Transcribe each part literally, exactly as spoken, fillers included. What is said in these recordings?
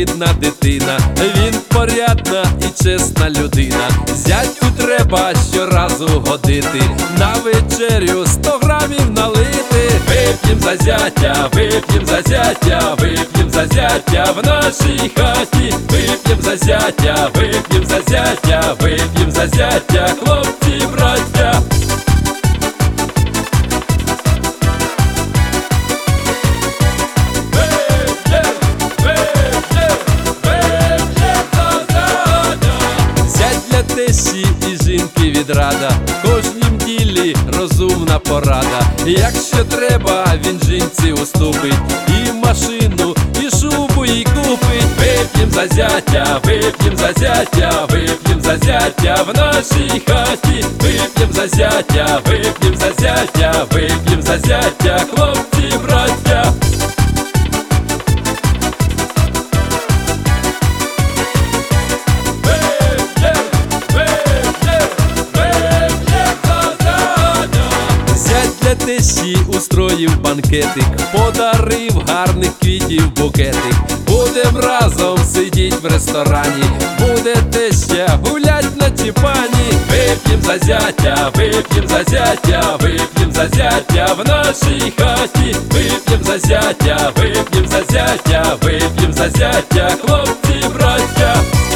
рідна дитина, він порядна і чесна людина. Зятю треба щоразу годити, на вечерю сто грамів налити. Вип'єм за зятя, вип'єм за зятя, вип'єм за зятя в нашій хаті. Вип'єм за зятя, вип'єм за зятя, вип'єм за зятя, хлопці, браття. Тещі і жінки відрада, в кожнім ділі розумна порада. Якщо треба, він жінці уступить, і машину, і шубу їй купить. Вип'єм за зятя, вип'єм за зятя, вип'єм за зятя в нашій хаті. Вип'єм за зятя, вип'єм за зятя, вип'єм за зятя, хлопці, браття. Тещі устроїв банкетик, подарив гарних квітів букетик. Будем разом сидіть в ресторані, буде теща гулять на тіпані. Вип'єм за зятя, вип'єм за зятя, вип'єм за зятя в нашій хаті. Вип'єм за зятя, вип'єм за зятя, вип'єм за зятя, хлопці, браття.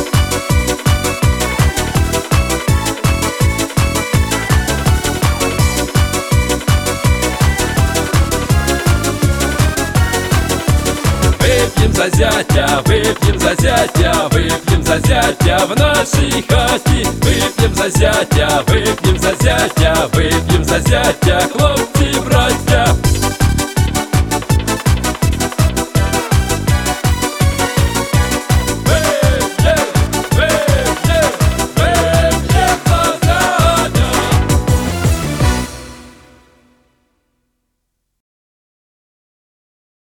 Вип'єм за зятя, вип'єм за зятя, вип'єм за зятя в нашій хаті. Вип'єм за зятя, вип'єм за зятя, вип'єм за зятя, хлопці.